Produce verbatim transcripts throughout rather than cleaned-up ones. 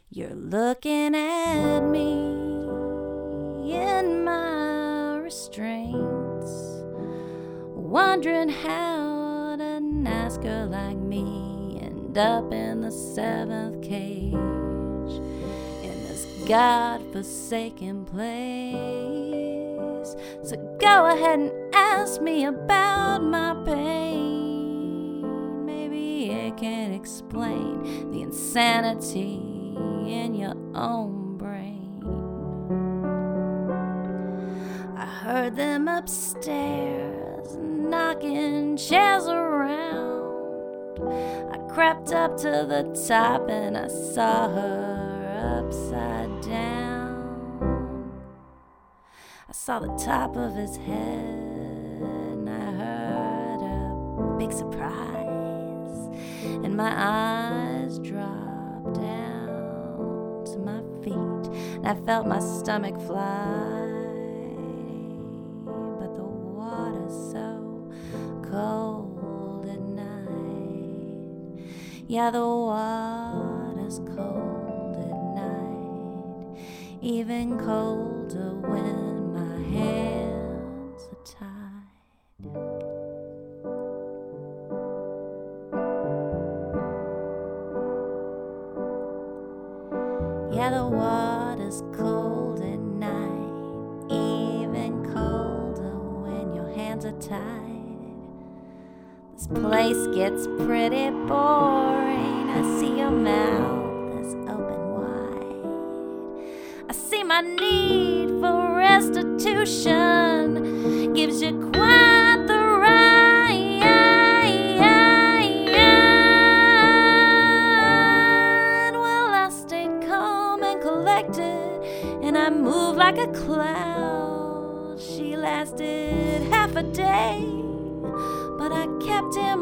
You're looking at me in my restraints, wondering how did a nice girl like me end up in the seventh cage, in this God-forsaken place. So go ahead and ask me about my pain. Maybe it can explain the insanity in your own brain. I heard them upstairs knocking chairs around. I crept up to the top and I saw her upside down. I saw the top of his head and I heard a big surprise, and my eyes dropped down to my feet and I felt my stomach fly. But the water's so cold at night. Yeah, the water's cold at night, even colder when my hands are tied. Yeah, the water's cold at night, even colder when your hands are tied. This place gets pretty boring. I see your mouth is open wide. I see my need for restitution gives you quite the right. Well, I stayed calm and collected, and I moved like a cloud. She lasted half a day, but I kept him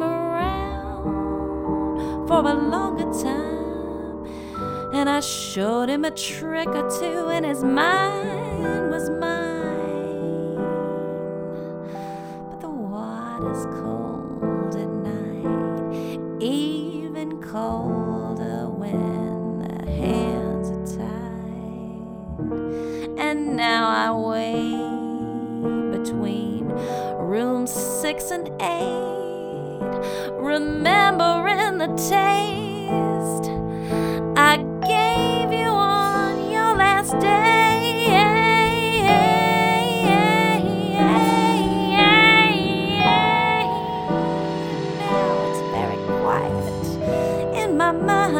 around for a longer time, and I showed him a trick or two, and his mind was mine. But the water's cold at night, even colder when the hands are tied. And now I wait between rooms six and eight, remembering the taste I gave you on your last day. Now it's very quiet in my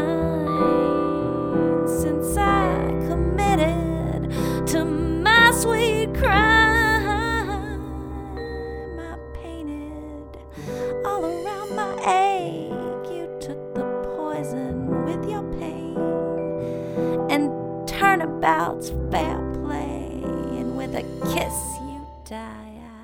mind since I committed to my sweet crime. I painted all around my ache. You took the poison with your pain, and turnabout's fair play, and with a kiss you die.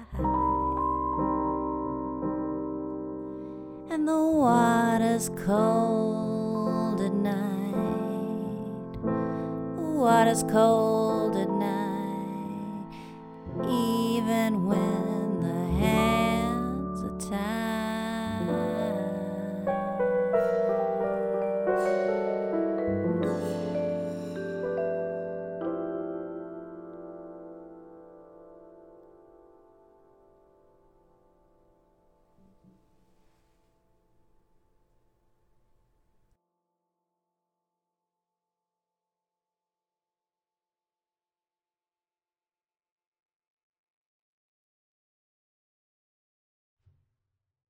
And the water's cold at night. The water's cold at night, even when